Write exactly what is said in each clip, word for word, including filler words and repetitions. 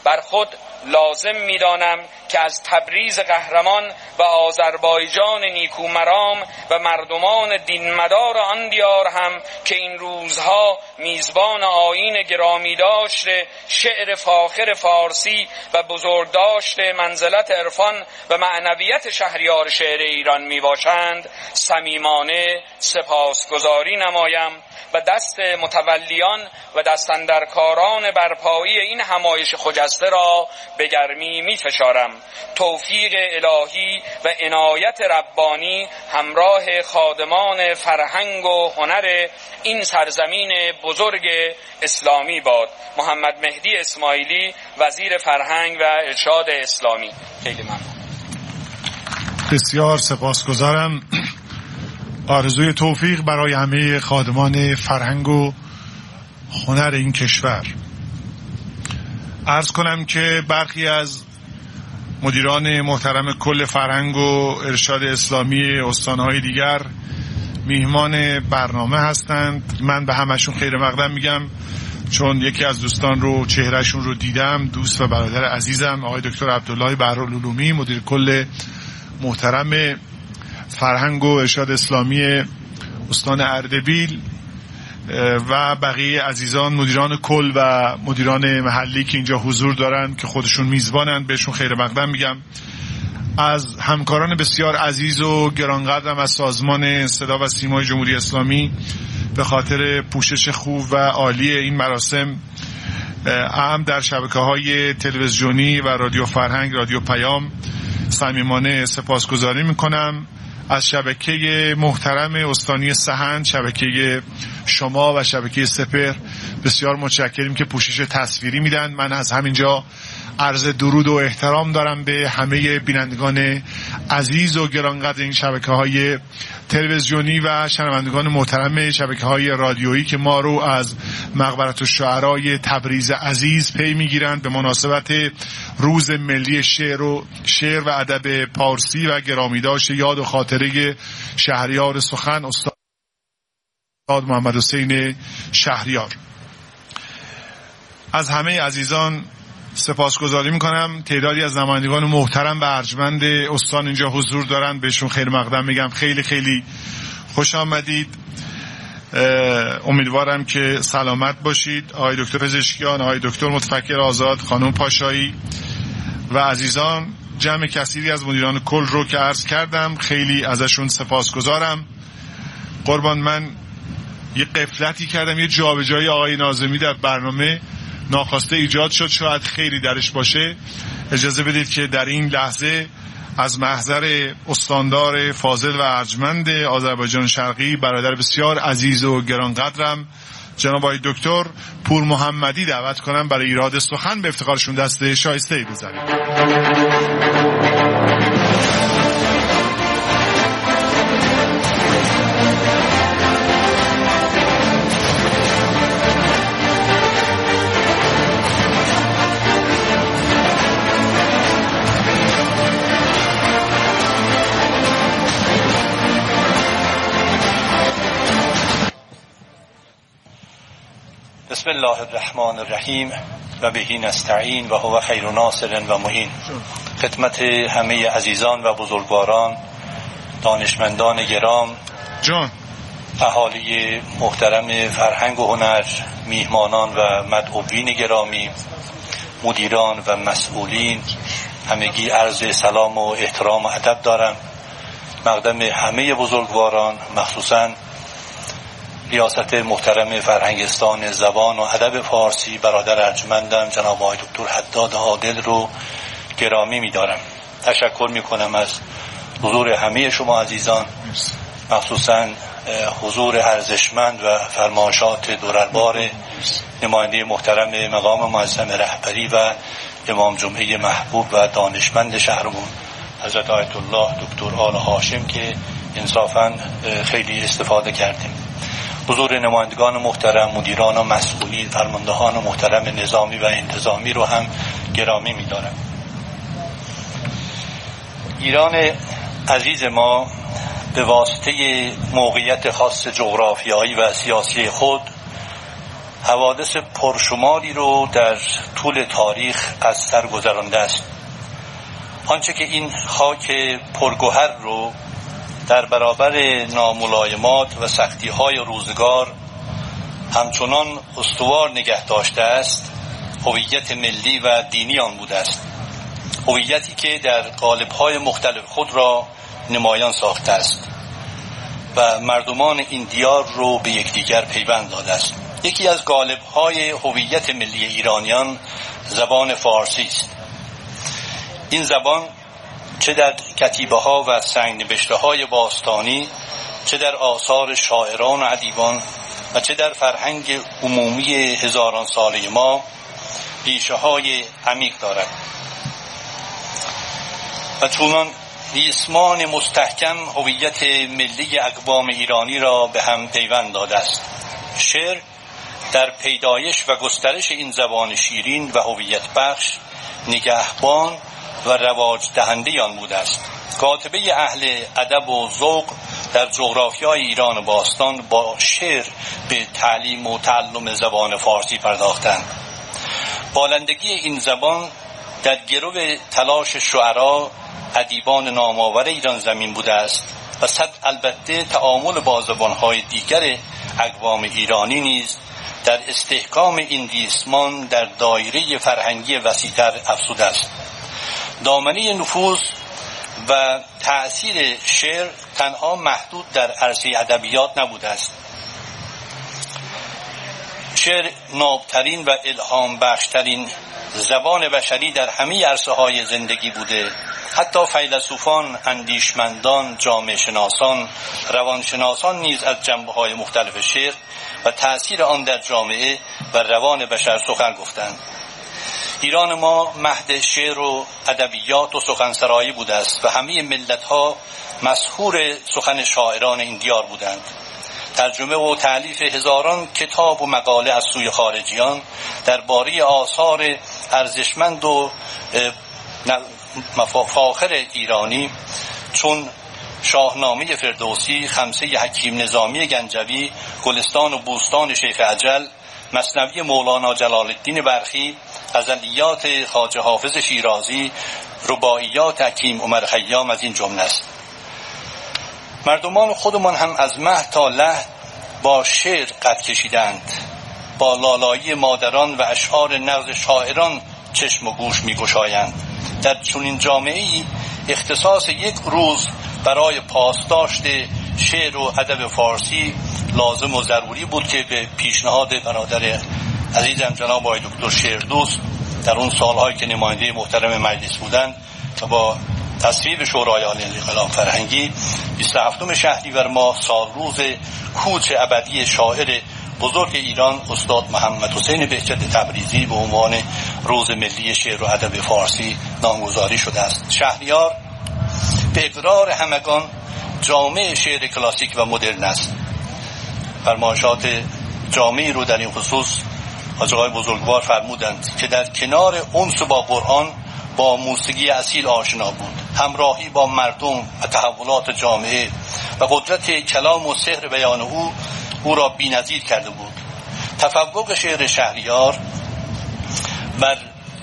بر خود لازم می‌دانم که از تبریز قهرمان و آذربایجان نیکومرام و مردمان دینمدار آن دیار هم که این روزها میزبان آیین گرامی داشته شعر فاخر فارسی و بزرگ داشته منزلت عرفان و معنویت شهریار شعر ایران میباشند صمیمانه سپاسگزاری نمایم و دست متولیان و دستاندرکاران برپایی این همایش خجسته را به گرمی می فشارم. توفیق الهی و عنایت ربانی همراه خادمان فرهنگ و هنر این سرزمین بزرگ اسلامی باد. محمد مهدی اسماعیلی، وزیر فرهنگ و ارشاد اسلامی. خیلی ممنون. بسیار سپاسگزارم. آرزوی توفیق برای همه خادمان فرهنگ و هنر این کشور. عرض کنم که برخی از مدیران محترم کل فرهنگ و ارشاد اسلامی استانهای دیگر میهمان برنامه هستند. من به همشون خیر مقدم میگم چون یکی از دوستان رو چهرهشون رو دیدم، دوست و برادر عزیزم آقای دکتر عبدالله بهرالعلومی، مدیر کل محترم فرهنگ و ارشاد اسلامی استان اردبیل و بقیه عزیزان مدیران کل و مدیران محلی که اینجا حضور دارن که خودشون میزبانند، بهشون خیر مقدم میگم. از همکاران بسیار عزیز و گرانقدرم از سازمان صدا و سیمای جمهوری اسلامی به خاطر پوشش خوب و عالی این مراسم هم در شبکه‌های تلویزیونی و رادیو فرهنگ، رادیو پیام صمیمانه سپاسگزاری میکنم. از شبکه محترم استانی سحند، شبکه شما و شبکه سپهر بسیار متشکریم که پوشش تصویری میدن. من از همینجا عرض درود و احترام دارم به همه بینندگان عزیز و گرانقدر این شبکه‌های تلویزیونی و شنوندگان محترم شبکه‌های رادیویی که ما رو از مقبرة الشعرای تبریز عزیز پی میگیرند به مناسبت روز ملی شعر و شعر و ادب پارسی و گرامیداشت یاد و خاطره شهریار سخن استاد محمد حسین شهریار. از همه عزیزان سپاسگزاری میکنم. تعدادی از نمایندگان محترم و ارجمند استان اینجا حضور دارن، بهشون خیر مقدم میگم. خیلی خیلی خوش آمدید. امیدوارم که سلامت باشید. آقای دکتر پزشکیان، آقای دکتر متفکر آزاد، خانم پاشایی و عزیزان، جمع کثیری از مدیران کل رو که عرض کردم خیلی ازشون سپاسگزارم. قربان، من یه غفلتی کردم، یه جابجایی آقای ناظمی در برنامه ناخواسته ایجاد شد، شاید خیلی درش باشه. اجازه بدید که در این لحظه از محضر استاندار فاضل و ارجمند آذربایجان شرقی، برادر بسیار عزیز و گرانقدرم جناب آقای دکتر پور محمدی دعوت کنم برای ایراد سخن به افتخارشون دست شایسته بزنیم. بسم الله الرحمن الرحیم و بهی نستعین و هو خیر ناصر و معین. خدمت همه عزیزان و بزرگواران، دانشمندان گرام، جان، اهالی محترم فرهنگ و هنر، میهمانان و مدعوین گرامی، مدیران و مسئولین، همگی عرض سلام و احترام و ادب دارم. مقدم همه بزرگواران، مخصوصاً ریاست محترم فرهنگستان زبان و ادب فارسی برادر ارجمندم جناب آقای دکتر حداد عادل رو گرامی می‌دارم. تشکر می‌کنم از حضور همه شما عزیزان، مخصوصاً حضور ارزشمند و فرمایشات دورالبار نماینده محترم مقام معظم رهبری و امام جمعه محبوب و دانشمند شهرمون حضرت آیت الله دکتر آل هاشم که انصافاً خیلی استفاده کردیم. حضور نمایندگان محترم، مدیران و مسئولین، فرماندهان محترم نظامی و انتظامی رو هم گرامی می‌دارم. ایران عزیز ما به واسطه موقعیت خاص جغرافیایی و سیاسی خود حوادث پرشماری رو در طول تاریخ از سر گذرانده است. آنچه که این خاک پرگوهر رو در برابر ناملایمات و سختی‌های روزگار همچنان استوار نگه داشته است، هویت ملی و دینی آن بوده است. هویتی که در قالب‌های مختلف خود را نمایان ساخته است و مردمان این دیار رو به یکدیگر پیوند داده است. یکی از قالب‌های هویت ملی ایرانیان زبان فارسی است. این زبان چه در کتیبه‌ها و سنگ‌نبشته‌های باستانی، چه در آثار شاعران و ادیبان و چه در فرهنگ عمومی هزاران ساله ما ریشه‌های عمیق دارد و چونان ریسمان مستحکم هویت ملی اقوام ایرانی را به هم پیوند داده است. شعر در پیدایش و گسترش این زبان شیرین و هویت بخش نگهبان و رواج دهنده آن بوده است. کاتبه اهل ادب و ذوق در جغرافیای ایران باستان با شعر به تعلیم و تعلم زبان فارسی پرداختند. بالندگی این زبان در گرو تلاش شعرا ادیبان نامآور ایران زمین بوده است و صد البته تعامل با زبان‌های دیگر اقوام ایرانی نیز در استحکام این ریسمان در دایره فرهنگی وسیع‌تر افزوده است. دامنه نفوذ و تأثیر شعر تنها محدود در عرصه ادبیات نبوده است. شعر نابترین و الهام بخشترین زبان بشری در همه عرصه‌های زندگی بوده. حتی فیلسوفان، اندیشمندان، جامعه شناسان، روانشناسان نیز از جنبه‌های مختلف شعر و تأثیر آن در جامعه و روان بشر سخن گفتند. ایران ما مهد شعر و ادبیات و سخنسرایی بوده است و همه ملت‌ها مسحور سخن شاعران این دیار بودند. ترجمه و تألیف هزاران کتاب و مقاله از سوی خارجیان درباره آثار ارزشمند و فاخر ایرانی چون شاهنامه فردوسی، خمسه حکیم نظامی گنجوی، گلستان و بوستان شیخ اجل، مثنوی مولانا جلال الدین برخی، غزلیات خواجه حافظ شیرازی، رباعیات حکیم عمر خیام از این جمله است. مردمان خودمان هم از مهد تا لحد با شعر قد کشیدند. با لالایی مادران و اشعار نغز شاعران چشم و گوش می گشایند. در چنین جامعه‌ای اختصاص یک روز برای پاسداشت شعر و ادب فارسی لازم و ضروری بود که به پیشنهاد برادر عزیزم جناب آقای دکتر شعردوست در اون سالهایی که نماینده محترم مجلس بودند و با تصویب شورای عالی انقلاب فرهنگی بیست و هفتم شهریور ماه سال روز کوچ ابدی شاعر بزرگ ایران استاد محمد حسین بهجت تبریزی به عنوان روز ملی شعر و ادب فارسی نامگذاری شده است. شهریار به اقرار همگان جامع شعر کلاسیک و مدرن است. فرمایشات جامعی رو در این خصوص حاج آقای بزرگوار فرمودند که در کنار انس با قرآن با موسیقی اصیل آشنا بود. همراهی با مردم و تحولات جامعه و قدرت کلام و سحر بیان او او را بی‌نظیر کرده بود. تفوق شعر شهریار بر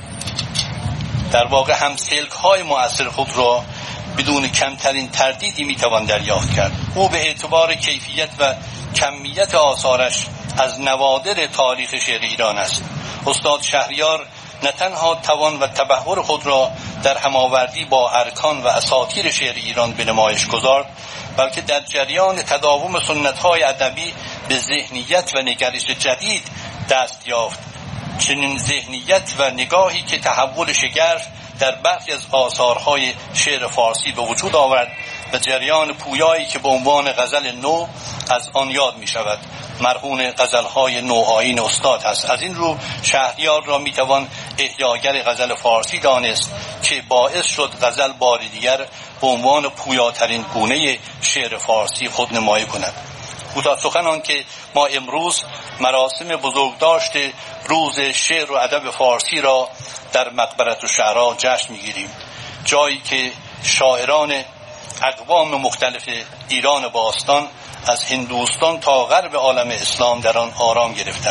در واقع همسلک های مؤثر خود را بدون کمترین تردیدی میتوان دریافت کرد. او به اعتبار کیفیت و کمیت آثارش از نوادر تاریخ شعر ایران است. استاد شهریار نه تنها توان و تبحر خود را در هماوردی با ارکان و اساطیر شعر ایران به نمایش گذارد، بلکه در جریان تداوم سنت‌های ادبی به ذهنیت و نگرش جدید دست یافت. چنین ذهنیت و نگاهی که تحول شگرف در برخی از آثارهای شعر فارسی به وجود آورد و جریان پویایی که به عنوان غزل نو از آن یاد می شود مرهون غزلهای نوآیین استاد است. از این رو شهریار را می توان احیاگر غزل فارسی دانست که باعث شد غزل بار دیگر به عنوان پویاترین گونه شعر فارسی خود نمایی کند. کوتاه سخن آن که ما امروز مراسم بزرگداشت روز شعر و ادب فارسی را در مقبره الشعراء جشن می‌گیریم، جایی که شاعران اقوام مختلف ایران باستان از هندوستان تا غرب عالم اسلام در آن آرام گرفتند.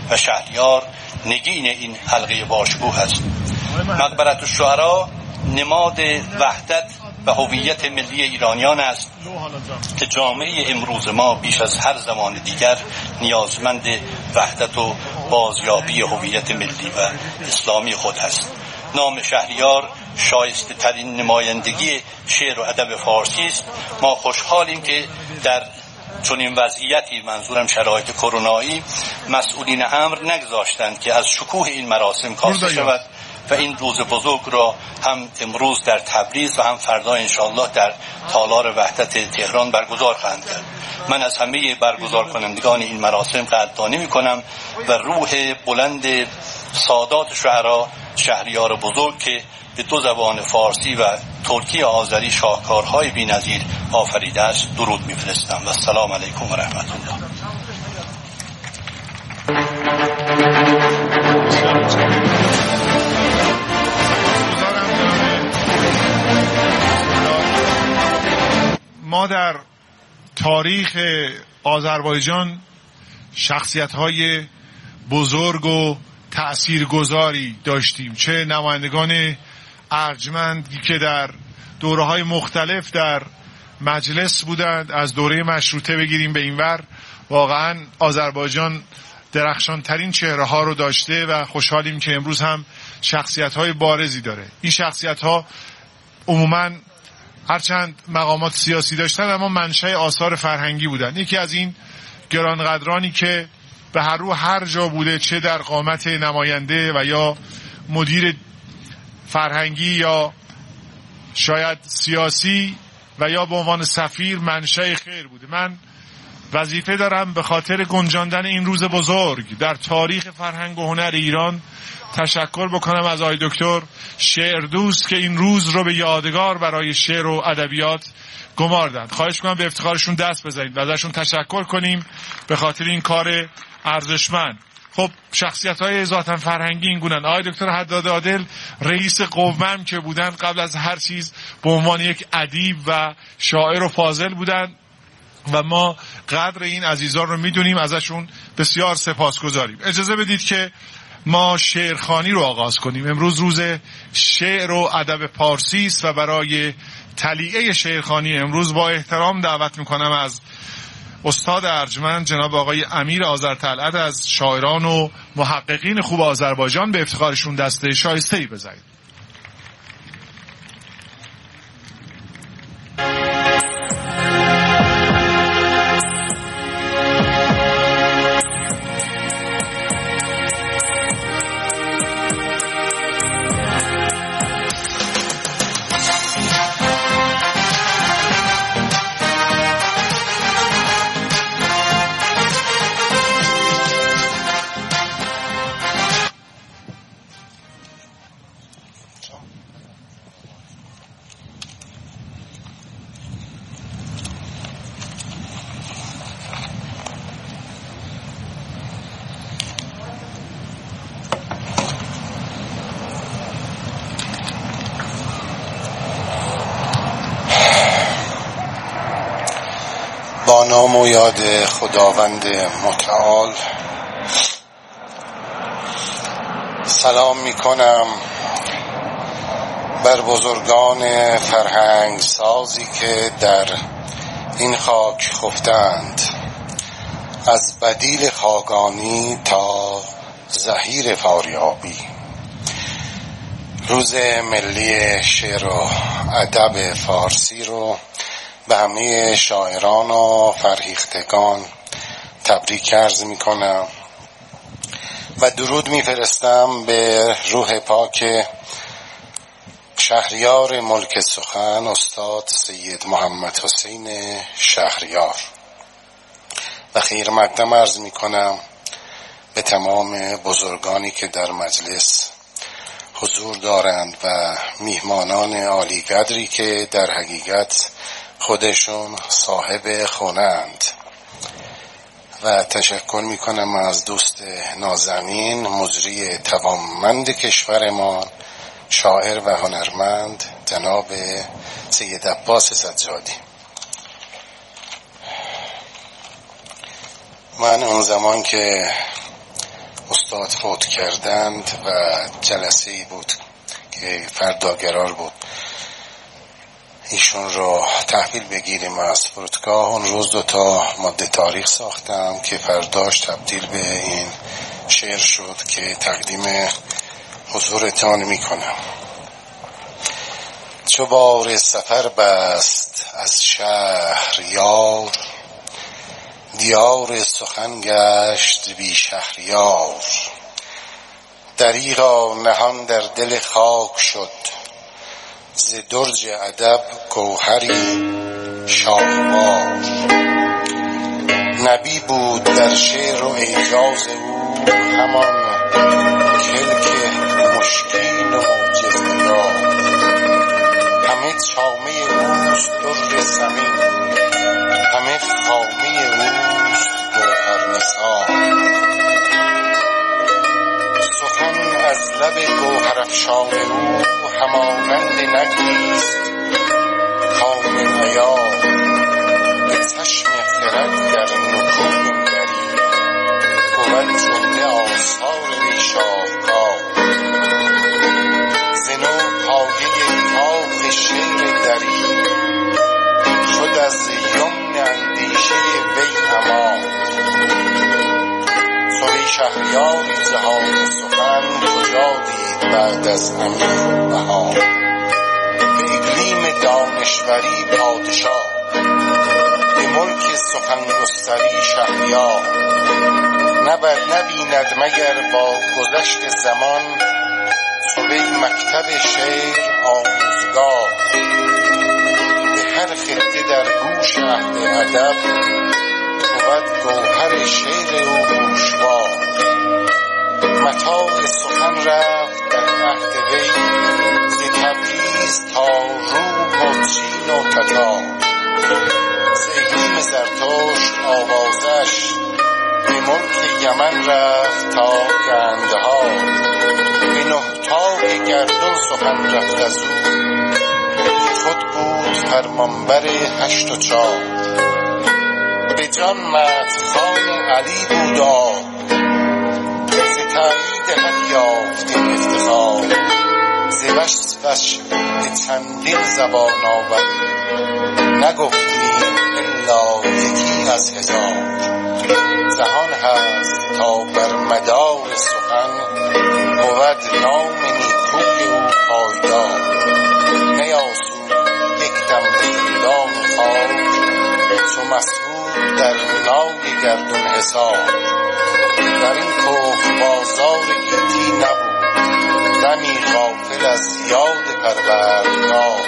و شهریار نگین این حلقه باشکوه است. مقبره الشعرا نماد وحدت و هویت ملی ایرانیان است که جامعه امروز ما بیش از هر زمان دیگر نیازمند وحدت و بازیابی هویت ملی و اسلامی خود است. نام شهریار شایسته ترین نمایندگی شعر و ادب فارسی است. ما خوشحالیم که در چنین وضعیتی، منظورم شرایط کرونایی، مسئولین امر نگذاشتند که از شکوه این مراسم کاسته شود و این روز بزرگ را هم امروز در تبریز و هم فردا انشاءالله در تالار وحدت تهران برگزار خواهند کرد. من از همه برگزار کنندگان این مراسم قدردانی میکنم و روح بلند سادات شعرا شهریار بزرگ که به دو زبان فارسی و ترکی آذری شاهکارهای بی‌نظیر آفریده است درود میفرستم و السلام علیکم و رحمت الله. ما در تاریخ آذربایجان شخصیت‌های بزرگ و تأثیرگذاری داشتیم، چه نمایندگان ارجمندی که در دوره‌های مختلف در مجلس بودند، از دوره مشروطه بگیریم به اینور. واقعا آذربایجان درخشانترین چهره ها رو داشته و خوشحالیم که امروز هم شخصیت های بارزی داره. این شخصیت ها عموماً هرچند مقامات سیاسی داشتن اما منشأ آثار فرهنگی بودن. یکی از این گرانقدرانی که به هر رو هر جا بوده، چه در قامت نماینده و یا مدیر فرهنگی یا شاید سیاسی و یا به عنوان سفیر، منشأ خیر بوده. من وظیفه دارم به خاطر گنجاندن این روز بزرگ در تاریخ فرهنگ و هنر ایران تشکر بکنم از آقای دکتر شعردوست که این روز رو به یادگار برای شعر و ادبیات گماردند. خواهش می‌کنم به افتخارشون دست بزنید و ازشون تشکر کنیم به خاطر این کار ارزشمند. خب شخصیت‌های ذاتاً فرهنگی این گونن. آقای دکتر حداد عادل رئیس قوم که بودن، قبل از هر چیز به عنوان یک ادیب و شاعر و فاضل بودن و ما قدر این عزیزان رو میدونیم، ازشون بسیار سپاسگزاریم. اجازه بدید که ما شعرخوانی رو آغاز کنیم. امروز روز شعر و ادب پارسی است و برای تلیعه شعرخوانی امروز با احترام دعوت میکنم از استاد ارجمند جناب آقای امیر آذرطلعت از شاعران و محققین خوب آذربایجان، به افتخارشون دسته شایسته‌ای بزنید. با نام و یاد خداوند متعال سلام می کنم بر بزرگان فرهنگ سازی که در این خاک خفتند، از بدیل خاقانی تا ظهیر فاریابی. روز ملی شعر و ادب فارسی رو به همه شاعران و فرهیختگان تبریک عرض می کنم و درود می فرستم به روح پاک شهریار ملک سخن استاد سید محمد حسین شهریار و خیر مقدم عرض می کنم به تمام بزرگانی که در مجلس حضور دارند و میهمانان عالی قدری که در حقیقت خودشون صاحب خونه‌اند و تشکر میکنم از دوست نازنین مجری توانمند کشور ما، شاعر و هنرمند جناب سید عباس سجادی. من اون زمان که استاد فوت کردند و جلسه ای بود که فردا قرار بود ایشون رو تحویل بگیریم از فرودگاه. اون روز دو تا ماده تاریخ ساختم که فرداش تبدیل به این شعر شد که تقدیم حضورتان میکنم. چو بار سفر بست از شهر یار، دیار سخن گشت بی شهریار. دریغا نهان در دل خاک شد، ز درج ادب گوهری شاهوار. نبی بود در شعر و اعجاز او، همان کلک مشکین و معجزه‌دار. همه چامه اوست در ثمین، همه خامه اوست گوهر نثار. سخن از لب گوهر افشان او، همانند نگریست کامل عیار. به چشم خرد در نکوی نگری، بود جمله آثار وی شاهکار. ز نو پایه طاق شعر دری، شد از یمن اندیشه وی امان. سوی شهریاری جهان سخن، کجا دید بعد از امیر و بهار. به اقلیم دانشوری پادشاه، به ملک سخن گستری شهریار. نبد نبیند مگر با گذشت زمان، سوی مکتب شعر آموزگار. به هر خطه در گوش اهل ادب، بود گوهر شعر او گوشوار. متاع سخن رفت در عهد وی، ز تبریز تا روم و چین و تتار. ز اقلیم زرتشت آوازش، به ملک یمن رفت تا گندهار. به نه طاق گردون سخن رفت از او، خود بود فرمانبر هشت و چار. به جان مدحخوان علی بودا، ز تأیید حق یافتیم افتخار. ز وصفش به چندین زبان آوریم، نگفتیم الا یکی از هزار. جهان هست تا بر مدار سخن، بود نام نیکوی او پایدار. نیاسود یک دم بزندان خاک، چو مسعود در نای گردون حصار. در این کفر بازار گیتی نبود، دمی غافل از یاد پروردگار.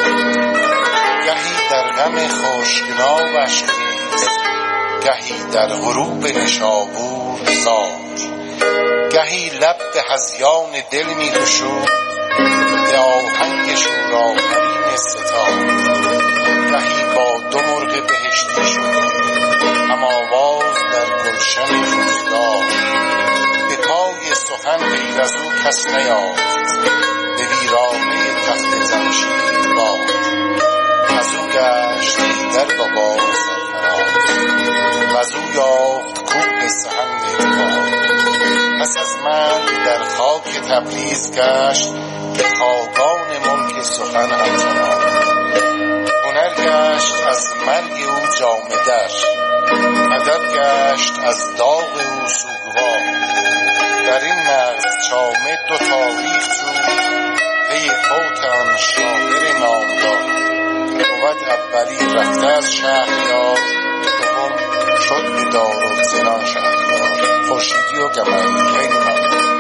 گهی در غم خشکنابش خیز، گهی در غروب نشابور زار. گهی لب به هذیان دل می گشود، به آهنگ شورآفرین ستار. گهی با دو مرغ بهشتی شد، هم آواز در گلشن روزگار. به پای سخن غیر از او کس نیافت، به ویرانه تخت جمشید باد. از او گشت در بابا سرفراز، وز او یافت کوه سهند اعتبار. پس از مرگ در خاک تبریز گشت، به خاقان ملک سخن همزمان. هنر گشت از مرگ او جامه در، ادب گشت از داغ او سوگوار. در این نقص چامه دو تاریخ جوی، پی فوت آن شاعر نامدار. بود اولی رفته از شهریار، دوم شد به دارالسنا شهریار. خورشیدی و گمری. خیلی ممنون.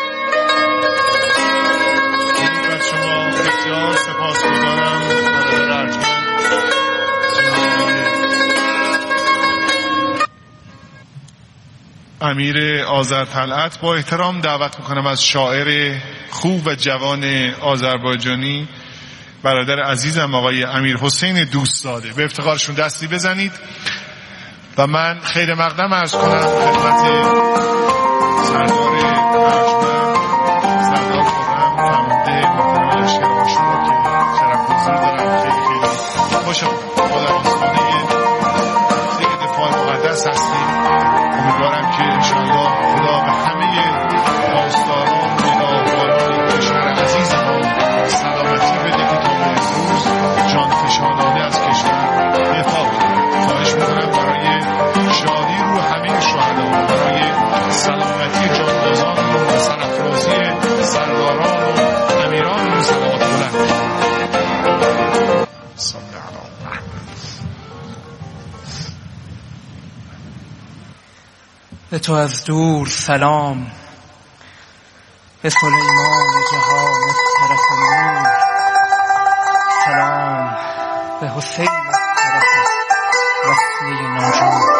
از شما بسیار سپاسگزارم برادر ارجمند امیر آذرطلعت. با احترام دعوت میکنم از شاعر خوب و جوان آذربایجانی برادر عزیزم آقای امیر حسین دوستزاده، به افتخارشون دستی بزنید. و من خیر مقدم عرض کنم خدمت سردار ارجمند، سردار خرم فرمانده محترم لشکر آشورا که شرف حضور دارم. خیلی خیلی خوش آمدید. ما در آستانه دفاع مقدس هستیم. امیدوارم که انشاءالله خدا به همه به تو از دور سلام، به سلیمان جهان از طرف نور سلام، به حسین از طرف وصله ناجور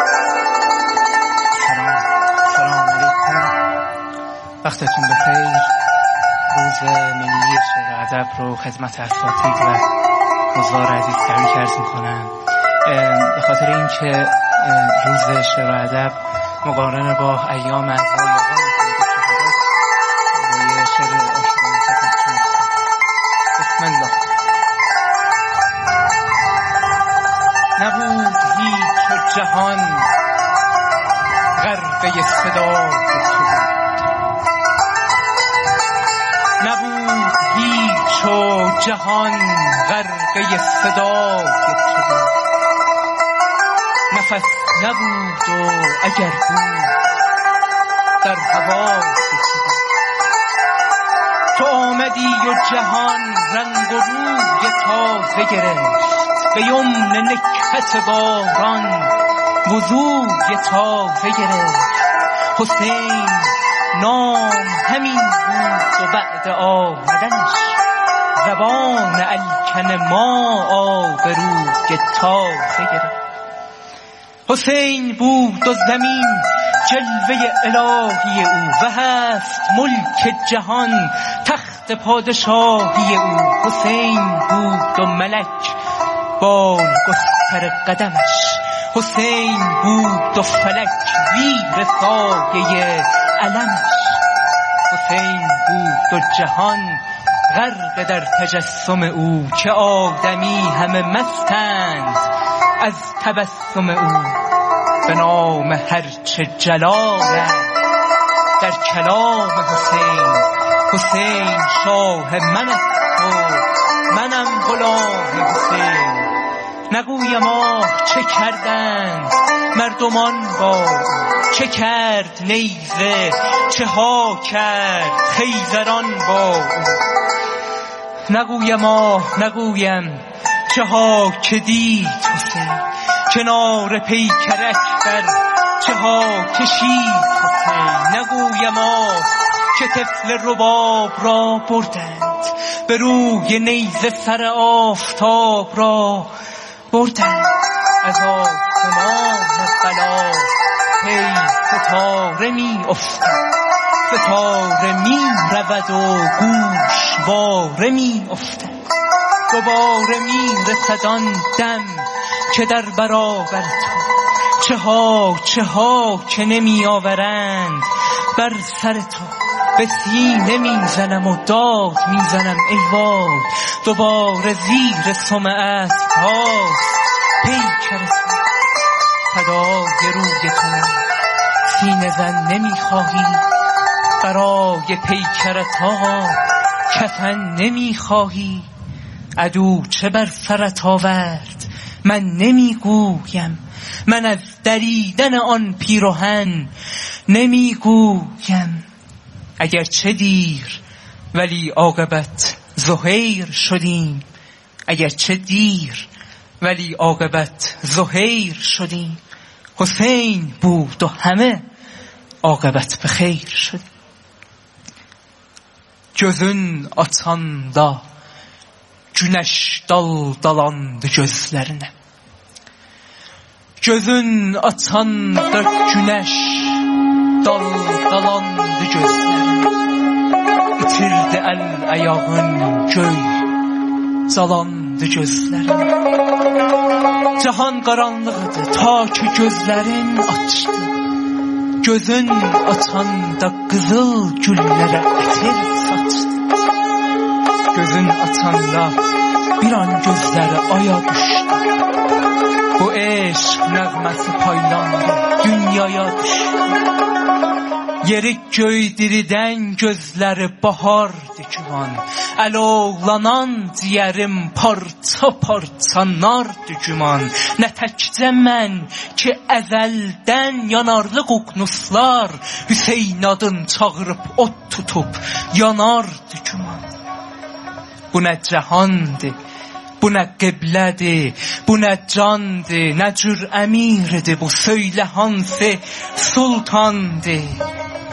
سلام. سلام علیکم، وقتتون بخیر. روز ملی شعر و ادب رو خدمت اساتید و حضار عزیز تبریک عرض می‌کنم. به خاطر اینکه روز شعر و ادب مقارنه با ایام اعضای آقا با یه شعر آشنایی خدمتتون هستم. بسم الله. نبود هیچ و جهان غرقه صدا نبود هیچ و جهان غرقه صدا شد، نفس نبود و اگر بود در هوا شد. تو آمدی و جهان رنگ و روی تازه گرفت، به یمن نکهت باران وضوی تازه گرفت. حسین نام همین بود و بعد آمدنش زبان الکن ما آبروی تازه گرفت. حسین بود و زمین جلوه الهی او و هست ملک جهان تخت پادشاهی او. حسین بود و ملک بال گستر قدمش، حسین بود و فلک زیر سایه علمش. حسین بود و جهان غرق در تجسم او، که آدمی همه مستند از تبسم او. به نام هرچه جلاله در کلام حسین، حسین شاه من است و منم غلام حسین. نگویم آه چه کردند مردمان با چه کرد نیزه چه ها کرد خیزران با. نگویم آه نگویم چه ها که دید حسین، کنار پیکرک بر چه ها کشید حسین. نگویم آه که طفل رباب را بردند، به روی نیزه سر آفتاب را بردند. از آسمان بلا پی ستاره می افتد، ستاره می رود و گوش واره می افتد. دوباره می رسد آن دم که در برابر تو چه ها چه ها که نمی آورند بر سر تو. به سینه می زنم و داد می زنم ای وای، دوباره زیر سم اسب‌هاست پیکر تو. فدای روی تو سینه زن نمی خواهی، برای پیکرت ها کفن نمی خواهی. عدو چه بر سرت آورد من نمی گویم، من از دریدن آن پیراهن نمی گویم. اگر چه دیر ولی عاقبت زهیر شدیم، اگر چه دیر ولی عاقبت زهیر شدیم. حسین بود و همه عاقبت به خیر شد. Gözün açanda güneş daldalandı gözlerine. Gözün açanda güneş daldalandı gözlerine. İtirdi el ayağın göy zalandı gözlerine. Cahan karanlıqdı ta ki gözlerin açtı. Gözün açanda qızıl güllərə ətir saçdı. Gözün açanda bir an gözləri aya düşdü. Bu eşq nəğməsi paylandı, dünyaya düşdü. Yeri göydiridən gözləri bahardı güman. Əlovlanan ciyərim parça parça nardı güman. Nə təkcə mən ki əzəldən yanarlı qoqnuslar Hüseyn adın çağırıb ot tutub yanardı güman. Bu nə cahandı, bu nə qiblədir, bu nə candır, nə cür əmirdir, bu söylə hansı sultandır.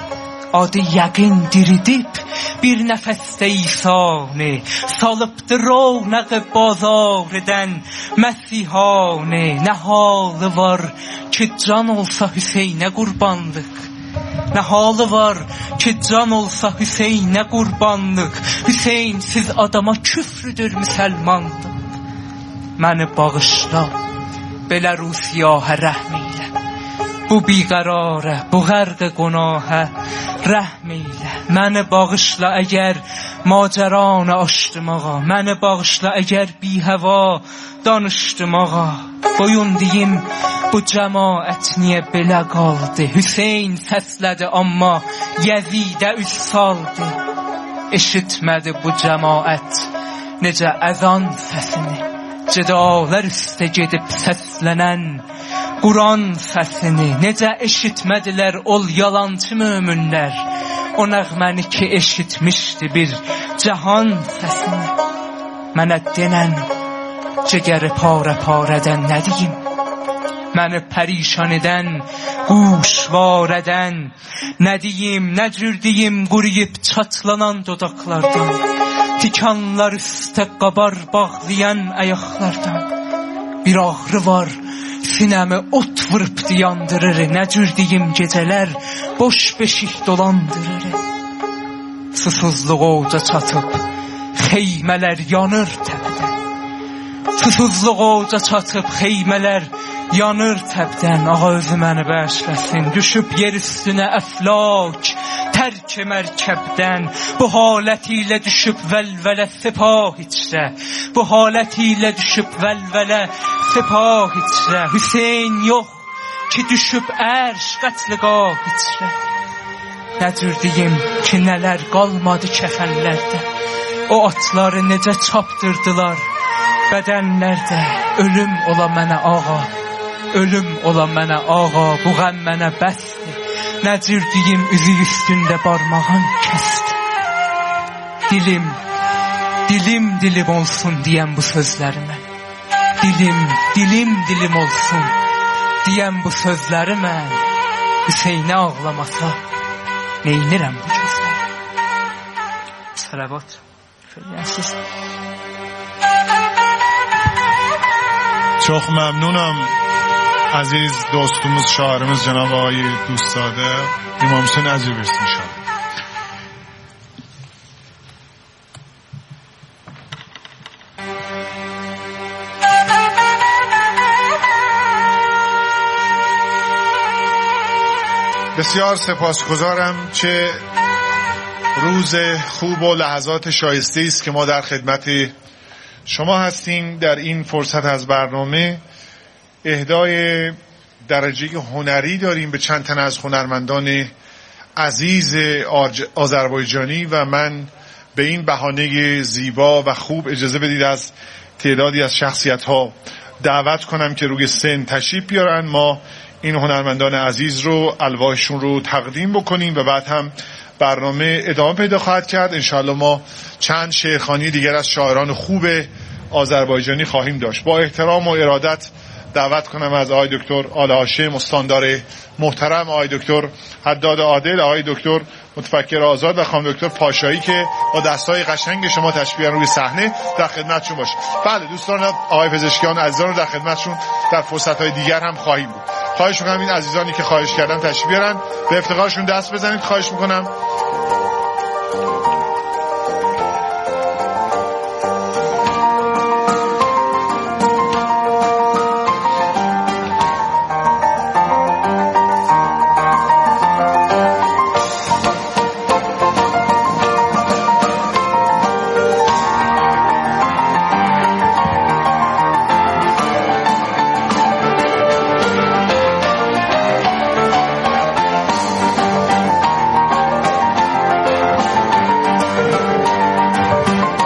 Adı yəqin diridib bir nəfəsdə İsa'nı, salıbdı rovnaq bazar edən Məsihanı. Nə halı var ki can olsa Hüseynə qurbanlıq, nə halı var ki can olsa Hüseynə qurbanlıq. Hüseynsiz adama küfrüdür müsəlmanlıq. Məni bağışla, belə Rusiyahə rəhm eylə, bu biqərarə, bu qərq günahə rəhm eylə. Məni bağışla əgər macəranı açdım ağa, məni bağışla əgər bihəva danışdım ağa. Boyun deyim bu cəmaət niyə belə qaldı? Hüseyn səslədi amma Yəzidə üz saldı. Eşitmədi bu cəmaət necə əzan səsini, cidalar üstə gedib səslənən Quran səsini. Necə eşitmədilər ol yalancı möminlər o nəğməni ki eşitmişdi bir cahan səsini. Mənə denən cigəri parə parədən nə deyim? Məni pərişan edən, quşvar edən nə deyim, nə cür deyim quruyub çatlanan dodaqlardan, tikanlar üstə qabar bağlayan ayaqlardan. Bir ağrı var, sinəmi ot vurub yandırır, nə cür deyim gecələr boş beşik dolandırır. Susuzluq oca çatıb, xeymələr yanır təpədən. Susuzluq oca çatıb, xeymələr yanır təbdən. Ağa özü məni bəşləsin, düşüb yer üstünə əflak tərk mərkəbdən. Bu halət ilə düşüb vəlvələ sepah içrə, bu halət ilə düşüb vəlvələ sepah içrə. Hüseyn yox ki düşüb ərş qətliqah içrə. Nə cür deyim ki nələr qalmadı kəfənlərdə, o atları necə çapdırdılar bədənlərdə. Ölüm ola mənə ağa, ölüm ola mənə ağa, bu qəm mənə bəsdir. Nə cür deyim üzü üstündə barmağın kəsdi. Dilim, dilim dilim olsun deyəm bu sözlərimə, dilim, dilim dilim olsun deyəm bu sözlərimə. Hüseynə ağlamasa neynirəm bu gözləri? Salavat söyləyəsiz. Çok ممنونم عزیز دوستumuz şairimiz جناب آقای دوستزاده امام حسین عزیز برسید inşallah. بسیار سپاسگزارم. چه روز خوب و لحظات شایسته است که ما در خدمت شما هستیم. در این فرصت از برنامه اهدای درجه هنری داریم به چند تن از هنرمندان عزیز آذربایجانی و من به این بهانه زیبا و خوب اجازه بدید از تعدادی از شخصیت ها دعوت کنم که روی سن تشریف بیارن. ما این هنرمندان عزیز رو الواحشون رو تقدیم بکنیم و بعد هم برنامه ادامه پیدا خواهد کرد. انشاءالله ما چند شعرخوانی دیگر از شاعران خوب آذربایجانی خواهیم داشت. با احترام و ارادت دعوت کنم از آقای دکتر آل هاشم استاندار محترم، آقای دکتر حداد عادل، آقای دکتر متفکر آزاد و خانم دکتر پاشایی که با دستای قشنگ شما تشریف بیارن روی صحنه در خدمتشون باشه. بله دوستان، آقای پزشکیان عزیزان رو در خدمتشون در فرصت‌های دیگر هم خواهیم بود. خواهش می‌کنم این عزیزانی که خواهش کردن تشریف بیارن، به افتخارشون دست بزنید. خواهش می‌کنم